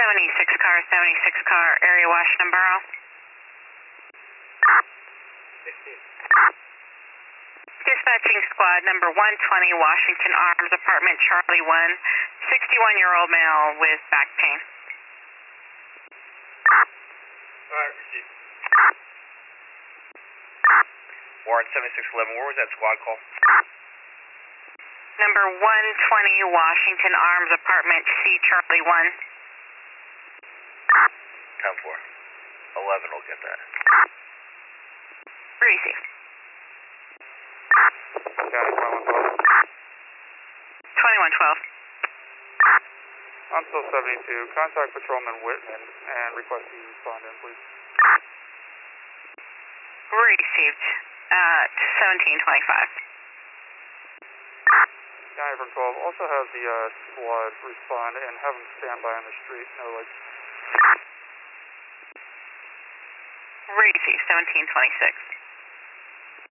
76 car, area Washington Borough. 16. Dispatching squad number 120, Washington Arms, apartment Charlie 1, 61-year-old male with back pain. Alright, receive. Warren 7611, where was that squad call? Number 120, Washington Arms, apartment C, Charlie 1. 10-4. 11 will get that. Receive. County 2112. 2112. I'm still 72. Contact Patrolman Whitman and request you respond in, please. Received at 1725. County from 12. Also have the squad respond and have them stand by on the street. No, like. Received 1726.